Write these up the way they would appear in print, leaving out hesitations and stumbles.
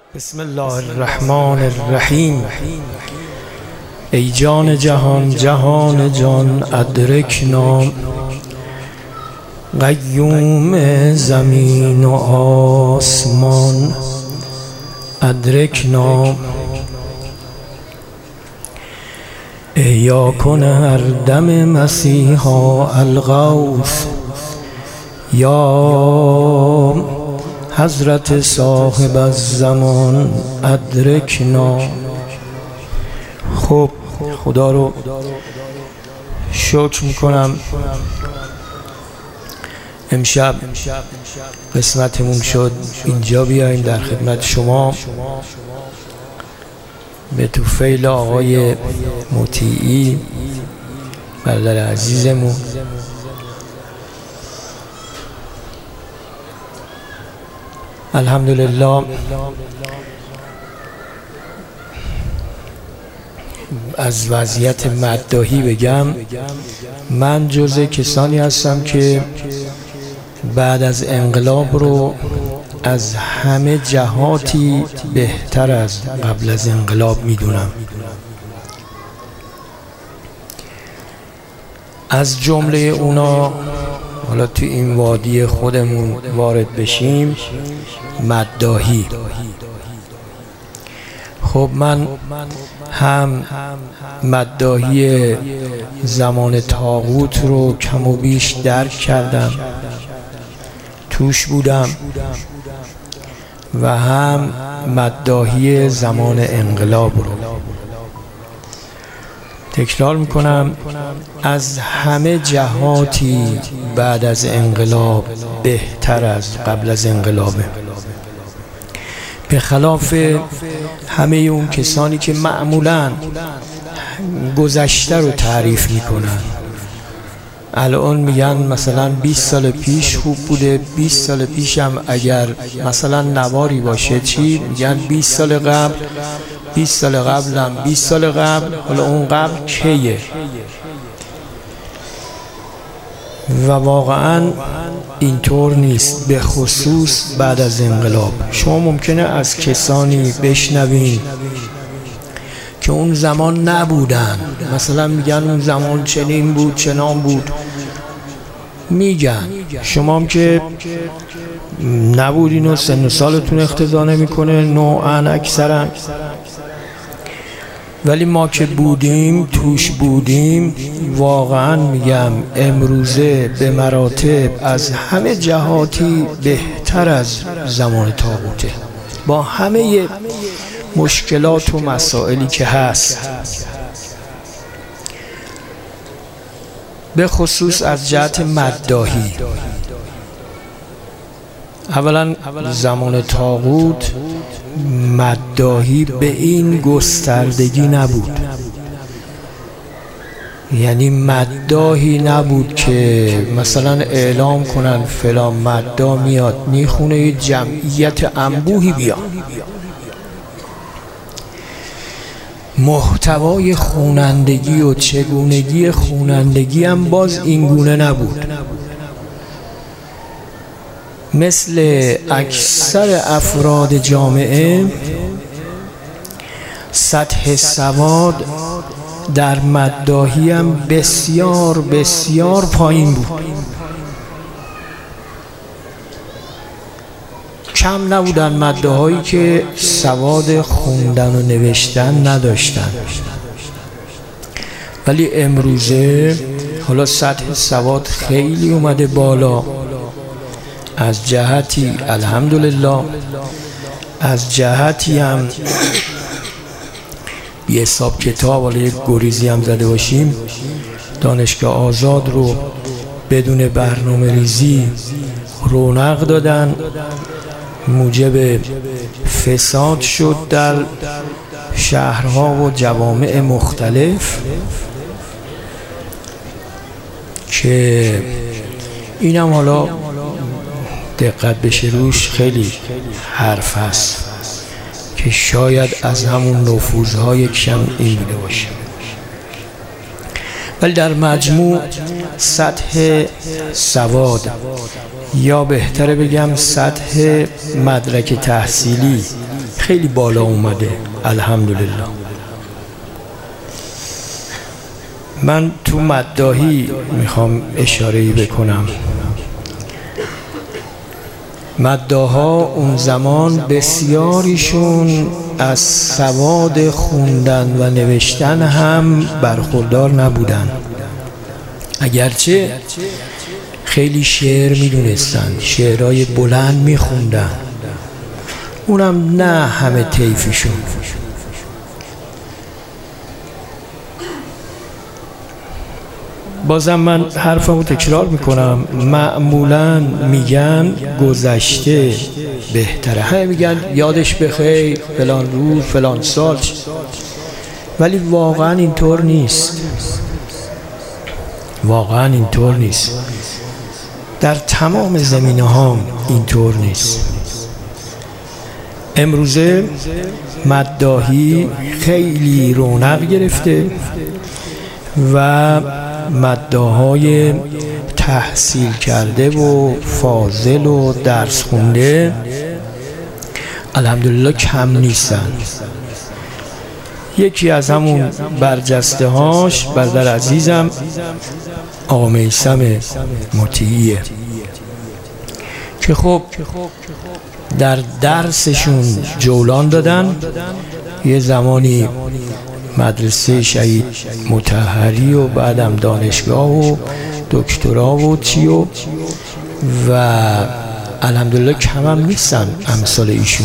بسم الله الرحمن الرحیم. ای جان جهان جهان جان ادرکنا، قیوم زمین و آسمان ادرکنا. احیا کن هر دم مسیحا الغوث، یا حضرت صاحب الزمان ادرکنا. خب خدا رو شکر میکنم، امشب قسمتمون شد اینجا بیاییم در خدمت شما به توفیل آقای مطیعی برادر عزیزمون. الحمدلله از وضعیت مداحی بگم، من جزء کسانی هستم که بعد از انقلاب رو از همه جهاتی بهتر از قبل از انقلاب میدونم. از جمله اونا حالا تو این وادی خودمون وارد بشیم، مداحی. خب من هم مداحی زمان طاغوت رو کم و بیش درک کردم، توش بودم، و هم مداحی زمان انقلاب رو. تکرار میکنم، از همه جهاتی بعد از انقلاب بهتر از قبل از انقلابه، به خلاف همه اون کسانی که معمولاً گذشته رو تعریف میکنن. الان میگن مثلا 20 سال پیش خوب بوده، 20 سال پیش هم اگر مثلا نواری باشه چی میگن 20 سال قبل، 20 سال قبل هم 20 سال قبل. حالا اون قبل کیه؟ و واقعا اینطور نیست، به خصوص بعد از انقلاب. شما ممکنه از کسانی بشنوین که اون زمان نبودن، مثلا میگن اون زمان چنین بود چنان بود، میگن شما هم که نبودین و سن و سالتون اقتضا نمیکنه نوعا اکثرا، ولی ما که بودیم توش بودیم، واقعا میگم امروزه به مراتب از همه جهاتی بهتر از زمان طاغوته، با همه مشکلات و مسائلی که هست، به خصوص از جهت مداحی. اولا زمان طاغوت مداحی به این گستردگی نبود، یعنی مداحی نبود که مثلا اعلام کنن فلان مداح میاد میخونه جمعیت انبوهی بیاد. محتوای خوانندگی و چگونگی خوانندگی هم باز اینگونه نبود. مثل اکثر افراد جامعه، سطح سواد در مداحی هم بسیار بسیار پایین بود. کم نبودن مداحایی که سواد خوندن و نوشتن نداشتن، ولی امروزه حالا سطح سواد خیلی اومده بالا. از جهتی الحمدلله، از جهتی هم بی حساب کتاب، حالا یک گریزی هم زده باشیم، دانشگاه آزاد رو بدون برنامه ریزی رونق دادن، موجب فساد شد در شهرها و جوامع مختلف، که اینم حالا دقت بشه روش خیلی حرف هست که شاید از همون نفوذهای کم این بوده باشه. ولی در مجموع سطح سواد، یا بهتره بگم سطح مدرک تحصیلی خیلی بالا اومده الحمدلله. من تو مداحی میخوام اشاره‌ای بکنم. مداحا اون زمان بسیاریشون از سواد خوندن و نوشتن هم برخوردار نبودن، اگرچه خیلی شعر میدونستن، شعرهای بلند میخوندن، اونم نه همه طیفشون. بازم من حرفمو تکرار میکنم، معمولا میگن گذشته بهتره، همه میگن یادش بخیر فلان روز فلان سال، ولی واقعا اینطور نیست. واقعا اینطور نیست، در تمام زمینه ها اینطور نیست. امروزه مداحی خیلی رونق گرفته و مداحای تحصیل کرده و فاضل و درس خونده الحمدلله کم نیستن. یکی از همون برجسته هاش برادر عزیزم آقا میثم مطیعیه که خب در درسشون جولان دادن. یه زمانی مدرسه شهید مطهری و بعدم دانشگاه و دکترا و چیو و الحمدلله کم هم نیستن امثال ایشون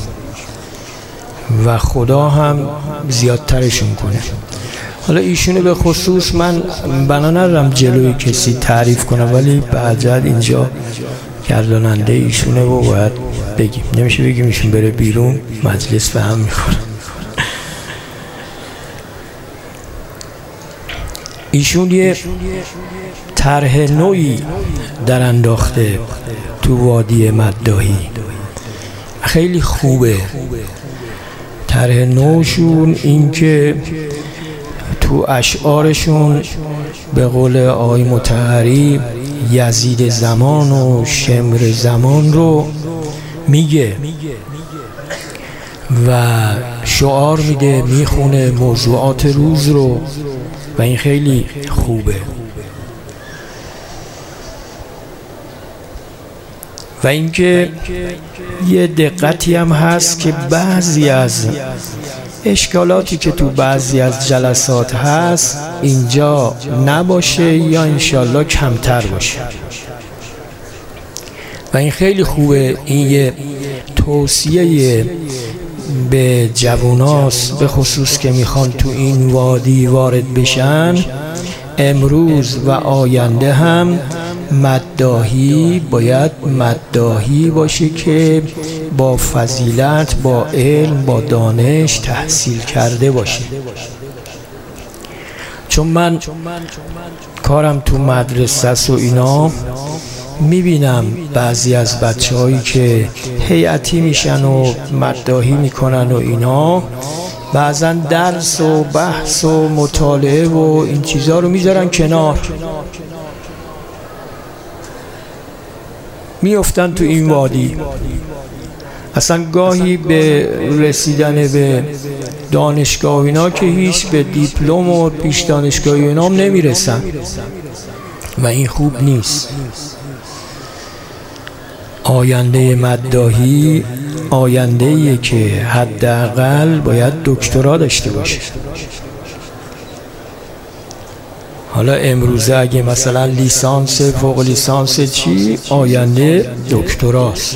و خدا هم زیادترشون کنه. حالا ایشونو به خصوص من بنا ندارم جلوی کسی تعریف کنم، ولی بعد اینجا گرداننده ایشونه و باید بگیم، نمیشه بگیم ایشون بره بیرون مجلس به هم میخوره. ایشون یه طرح نوعی در انداخته تو وادی مداحی، خیلی خوبه. طرح نوشون این که تو اشعارشون به قول آقای مطهری یزید زمان و شمر زمان رو میگه و شعار میده، میخونه موضوعات روز رو و این خیلی خوبه. و اینکه یه دقتی هم هست که بعضی از اشکالاتی که تو بعضی از جلسات هست اینجا نباشه یا انشالله کمتر باشه و این خیلی خوبه. این یه توصیه به جواناست، به خصوص که میخوان تو این وادی وارد بشن. امروز و آینده هم مداحی باید مداحی باشه که با فضیلت، با علم، با دانش تحصیل کرده باشه. چون من کارم تو مدرسه است و اینا، میبینم بعضی از بچه‌هایی که هیئتی میشن و مداحی میکنن و اینا، بعضا درس و بحث و مطالعه و این چیزا رو میذارن کنار، میافتن تو این وادی. اصلا گاهی به رسیدن به دانشگاه و اینا که هیچ به دیپلم و پیش دانشگاهی اینا هم نمیرسن و این خوب نیست. آینده مداحی آینده‌ایه که حداقل باید دکترا داشته باشه. حالا امروزه اگه مثلا لیسانس، فوق لیسانس چی، آینده دکتراست.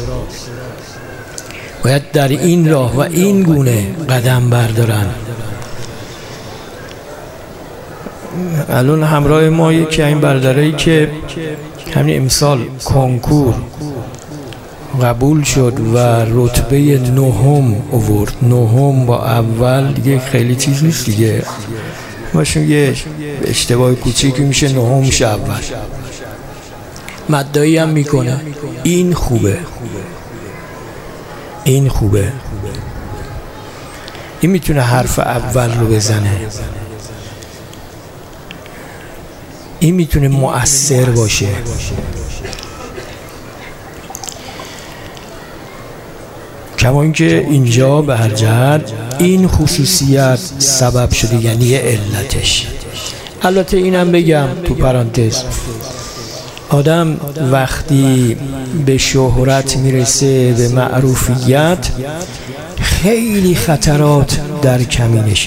باید در این راه و این گونه قدم بردارن. الان همراه ما یکی این برادرایی که همین امسال کنکور قبول شد و رتبه 9 آورد. 9 با اول دیگه خیلی چیز نیست دیگه، باشون یه اشتباه کوچیکی میشه 9 میشه اول. مداحی هم میکنه، این خوبه، این خوبه. این میتونه حرف اول رو بزنه، این میتونه مؤثر باشه. کما اینکه اینجا به هر جهت این خصوصیت سبب شده، یعنی علتش. البته اینم بگم تو پرانتز، آدم وقتی به شهرت میرسه، به معروفیت، خیلی خطرات در کمینشه.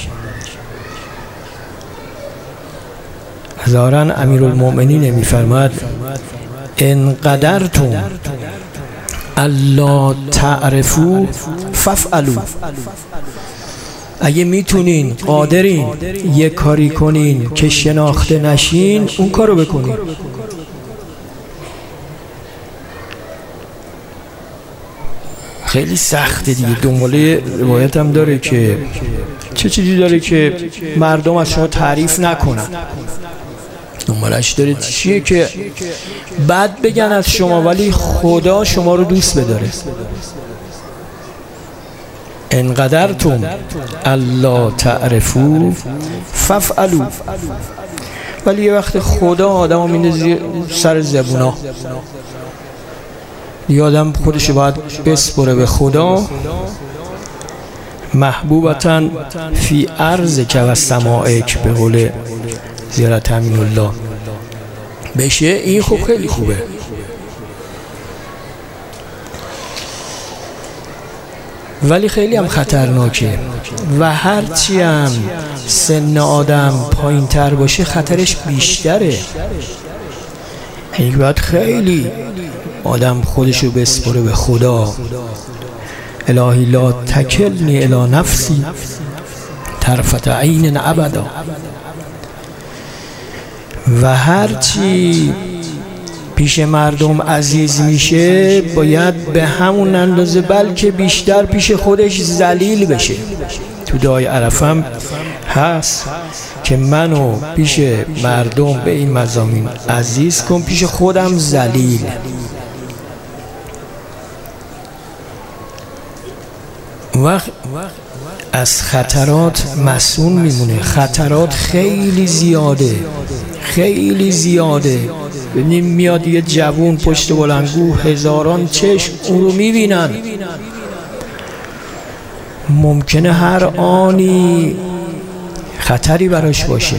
ظاهراً امیرالمؤمنین میفرماد ان قدرتم الا تعرفوا فافعلوا. اگه میتونین، قادرین یه کاری کنین که شناخته نشین، اون کارو بکنین. خیلی سخته دیگه. دنباله روایت هم داره که چه چیزی داره که مردم از شما تعریف نکنن. دنبالش داره چیه که بد بگن از شما ولی خدا شما رو دوست بداره. ان قدرتم الا تعرفوا فافعلوا. ولی یه وقت خدا آدمو میندازه سر زبونا، یه آدم خودش باید بسپره به خدا. محبوبتاً فی ارضک و سمائک، به قول زیارت امین الله بشه. این خوب، خیلی خوبه. ولی خیلی هم خطرناکه و هرچی هم سن آدم پایین تر باشه خطرش بیشتره. یعنی باید خیلی آدم خودشو بسپره به خدا. الهی لا تکلنی الی نفسی طرفت عین ابدا. و هرچی پیش مردم عزیز میشه باید به همون اندازه بلکه بیشتر پیش خودش ذلیل بشه. تو دعای عرفه هم هست که منو پیش مردم به این مضامین عزیز کن، پیش خودم ذلیل. وقت از خطرات مسئول میمونه. خطرات خیلی زیاده، خیلی زیاده. ببینیم میاد یه جوون پشت بلندگو، هزاران چشم اون رو میبینن، ممکنه هر آنی خطری براش باشه.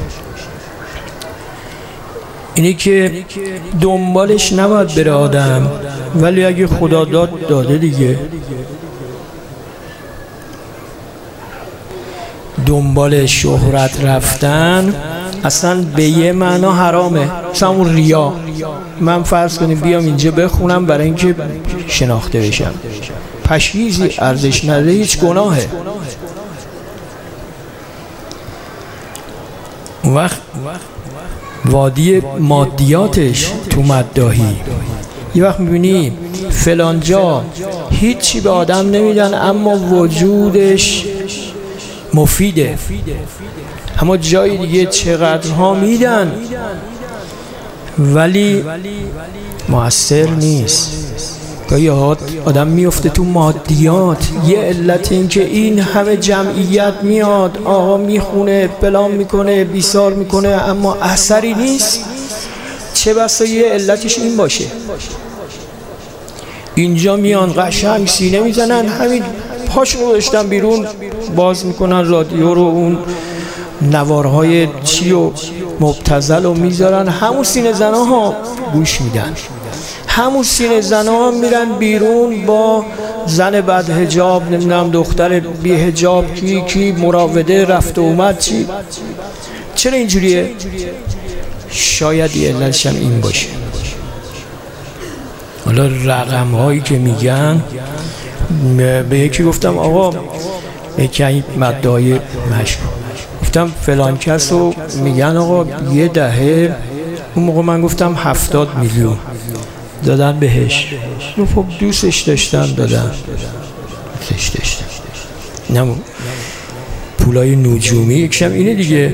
اینه که دنبالش نباید بره آدم، ولی اگه خدا داد داده دیگه. دنبال شهرت رفتن اصلا به یه معنا حرامه. مثلا اون ریا، من فرض کنیم بیام اینجا بخونم برای اینکه شناخته بشم، پشیزی ارزش نداره، هیچ گناهه. اون وقت وادی مادیاتش تو مداحی. یه وقت میبینی فلان جا هیچی به آدم نمیدن اما وجودش مفیده، اما جای دیگه چقدرها میدن ولی مؤثر نیست. گاهی آدم میفته تو مادیات. یه علت این که این همه جمعیت میاد، آقا میخونه، پلان میکنه، بیسار میکنه، اما اثری نیست. چه بسا یه علتش این باشه. اینجا میان قشنگ سینه میزنن، همین پاشون رو داشتن بیرون باز میکنن رادیو رو، اون نوارهای چی و مبتذل رو میذارن، همون سینه زنها ها گوش میدن. همون سینه زنها ها میرن بیرون با زن بد حجاب، نمیدونم دختر بی حجاب، کی مراوده رفت و اومد. چرا اینجوریه؟ شاید یه علتش هم این باشه. حالا رقم هایی که میگن، به یکی گفتم آقا یکی مدعای مشکوک، گفتم فلان کس رو میگن آقا یه دهه، اون موقع من گفتم 70 میلیون دادن بهش. خب دوستش داشتن، دادن دوستش داشتن. نه پولای نجومی یکشم اینه دیگه.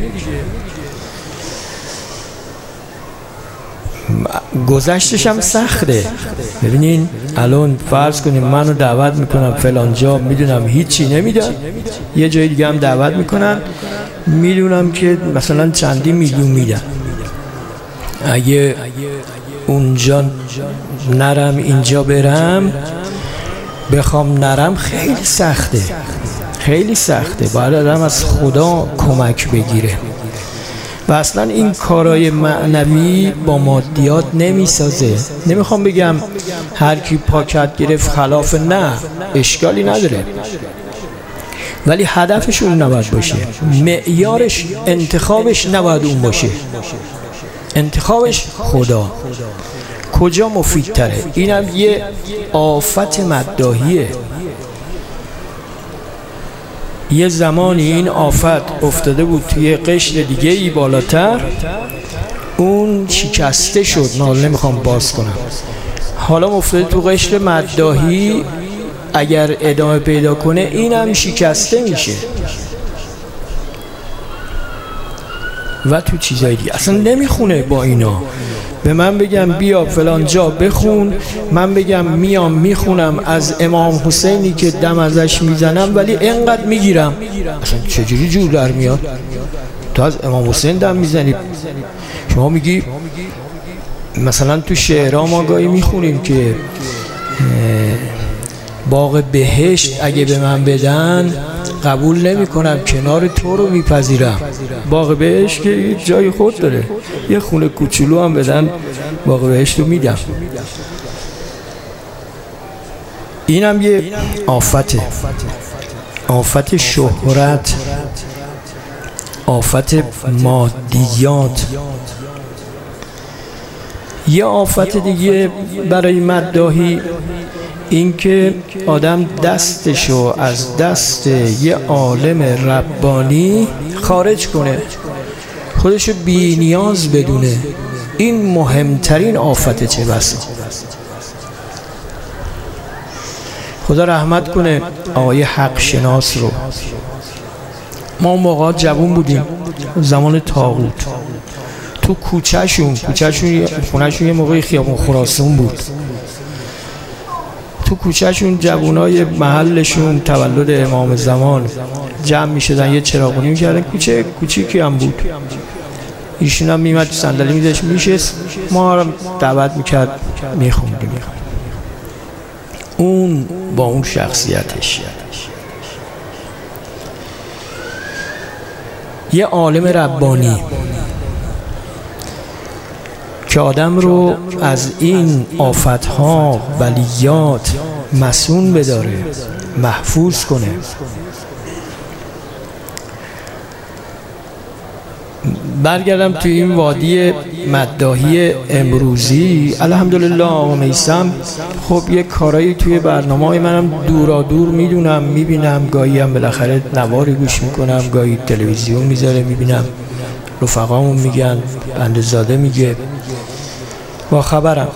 گذشتش هم سخته. ببینین الان فرض کنیم منو دعوت میکنم فلان جا، میدونم هیچی نمیدن، یه جای دیگه هم دعوت میکنن، میدونم که مثلا چندی میلیون میدن. اگه اونجا نرم اینجا برم، بخوام نرم خیلی سخته، خیلی سخته. باید آدم از خدا کمک بگیره و اصلا این کارای معنوی با مادیات نمیسازه. نمیخوام بگم هر کی پاکت گرفت خلاف، نه، اشکالی نداره، ولی هدفش اون نباید باشه، معیارش، انتخابش نباید اون باشه، انتخابش خدا. کجا مفید تره؟ اینم یه آفت مداحیه. یه زمانی این آفت افتاده بود توی قشر دیگه ای بالاتر، اون شکسته شد، نه نمیخوام باز کنم، حالا افتاده تو قشر مداحی، اگر ادامه پیدا کنه اینم شکسته میشه و تو چیزای دیگه اصلا نمیخونه. با اینا به من بگم بیا فلان جا بخون، من بگم میام میخونم از امام حسینی که دم ازش میزنم ولی اینقدر میگیرم، اصلا چجوری جور در میاد؟ تو از امام حسین دم میزنی؟ شما میگی مثلا تو شعرها ما گاهی میخونیم که باغ بهشت اگه به من بدن قبول نمی کنم، کنار تو رو میپذیرم. باغ بهشت که جای خود داره، یه خونه کوچولو هم بدن باغ بهشت رو میدم. اینم یه آفته، آفت شهرت، آفت مادیات. یه آفت دیگه برای مداحی این که آدم دستشو از دست یه عالم ربانی خارج کنه، خودشو بی نیاز بدونه. این مهمترین آفت چه بسا. خدا رحمت کنه آقای حق شناس رو. ما اون موقع جوان بودیم، زمان طاغوت، تو کوچهشون خونهشون یه موقعی خیابون خراسان بود، تو کوچهشون جوانای محلشون تولد امام زمان جمع می شدن، یه چراغونی می کردن، کوچه کوچیکی هم بود، ایشون هم میمد صندلی میذاشت میشست، ما هم دعوت میکرد میخوندیم. اون با اون شخصیتش یه عالم ربانی که آدم رو از این آفت‌ها، بلیات مسون بداره، محفوظ کنه. برگردم توی این وادی مداحی امروزی، الحمدلله آقا میثم خب یه کارایی توی برنامه‌های منم دورا دور میدونم، میبینم، گاهی هم بالاخره نواری گوش میکنم، گاهی تلویزیون میذاره میبینم، رفقامون میگن، بنده‌زاده میگه، با خبرم.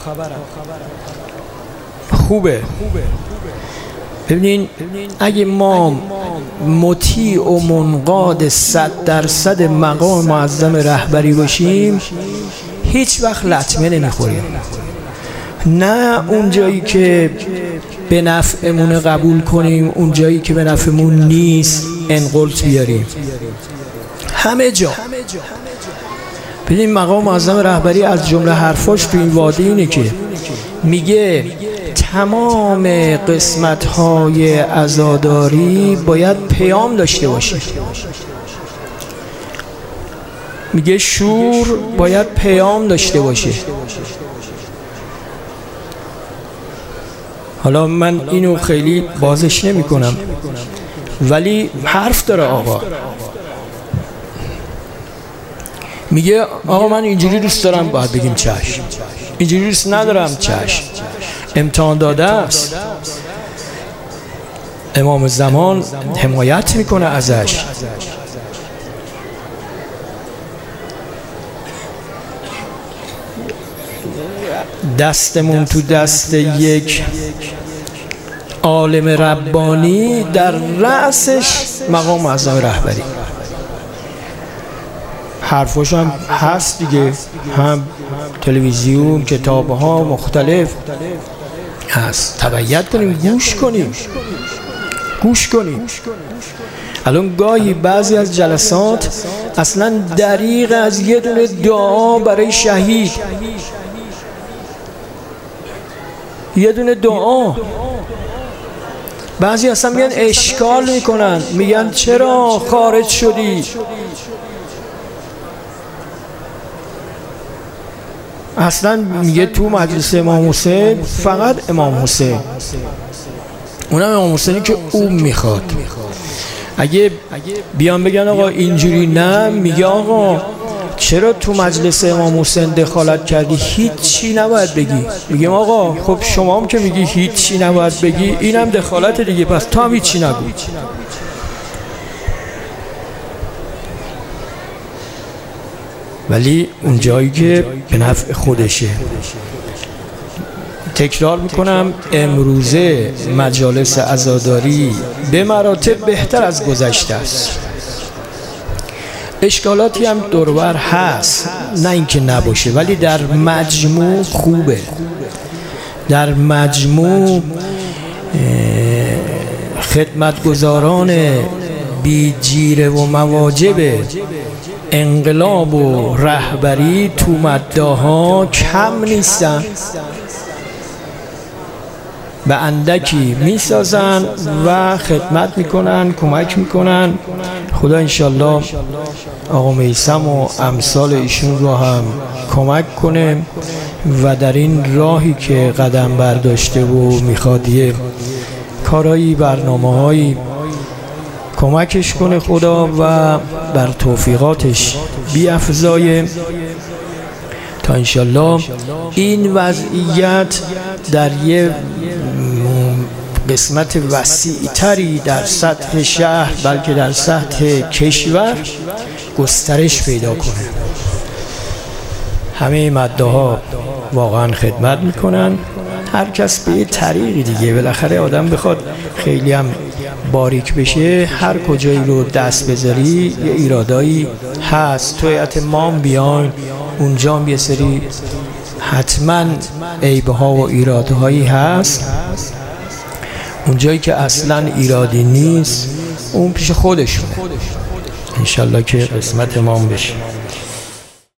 خوبه. ببینین اگه ما مطیع و منقاد 100% مقام معظم رهبری باشیم هیچ وقت لطمه نمیخوریم. نه اون جایی که به نفعمون قبول کنیم، اون جایی که به نفعمون نیست انقلت بیاریم، همه جا. ببین مقام معظم رهبری از جمله حرفاش تو این وادی اینه که میگه تمام قسمت‌های عزاداری باید پیام داشته باشه. میگه شور باید پیام داشته باشه. حالا من اینو خیلی بازش نمی کنم ولی حرف داره آقا. میگه آقا من اینجوری دوست دارم، باید بگیم چشم. اینجوری دوست ندارم، چشم. امتحان داده است، امام زمان حمایت میکنه ازش. دستمون تو دست یک عالم ربانی، در رأسش مقام معظم رهبری. حرفاش هم هست دیگه، هم تلویزیون، کتاب‌ها مختلف هست. تبعیت کنیم، گوش کنیم. الان گاهی بعضی از جلسات اصلا دریغ از یه دونه دعا برای شهید، یه دونه دعا. بعضی اصلا میگن اشکال میکنن، میگن چرا خارج شدی؟ اصلا میگه تو مجلس امام حسین فقط امام حسین، اونم امام حسینی که او میخواد. اگه بیان بگن آقا اینجوری نه، میگه آقا چرا تو مجلس امام حسین دخالت کردی؟ هیچی نباید بگی. میگم آقا خب شما هم که میگی هیچی نباید بگی، اینم دخالت دیگه، پس تو هم هیچی نگو. ولی اون جایی که به نفع خودشه. تکرار میکنم، امروزه مجالس عزاداری به مراتب بهتر از گذشته است. اشکالاتی هم دوربر هست، نه اینکه نباشه، ولی در مجموع خوبه. در مجموع خدمتگزاران بی جیره و مواجب انقلاب و رهبری تو مداها کم نیستن، به اندکی میسازن و خدمت میکنن، کمک میکنن. خدا انشالله آقا میثم و امثال ایشون رو هم کمک کنه و در این راهی که قدم برداشته و میخواد یه کارایی، برنامه‌هایی کمکش کنه خدا و بر توفیقاتش بیفزایه تا انشالله این وضعیت در یه قسمت وسیع‌تری در سطح شهر، بلکه در سطح کشور گسترش پیدا کنه. همه مداها واقعا خدمت میکنن، هر کس به یه طریقی دیگه. بالاخره آدم بخواد خیلی هم باریک بشه، هر کجایی رو دست بذاری یه ایرادایی هست. تو هیئت مام بیاین اونجا هم یه سری حتما عیب‌ها و ایرادهایی هست. اونجایی که اصلا ایرادی نیست اون پیش خودشونه. انشالله که قسمت امام بشه.